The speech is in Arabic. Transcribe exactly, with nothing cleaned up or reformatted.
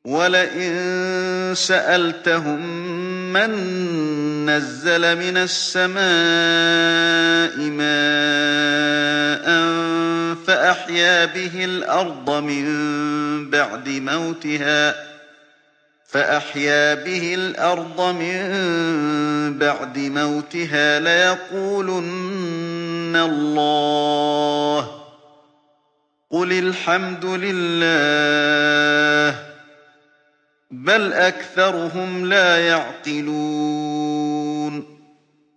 وَلَئِن سَأَلْتَهُم مَّن نَّزَّلَ مِنَ السَّمَاءِ مَاءً فَأَحْيَا بِهِ الْأَرْضَ مِن بَعْدِ مَوْتِهَا فَأَحْيَا بِهِ الْأَرْضَ مِن بَعْدِ مَوْتِهَا لَيَقُولُنَّ اللَّهُ ۚ قُلِ الْحَمْدُ لِلَّهِ ۚ بَلْ أَكْثَرُهُمْ لَا يَعْقِلُونَ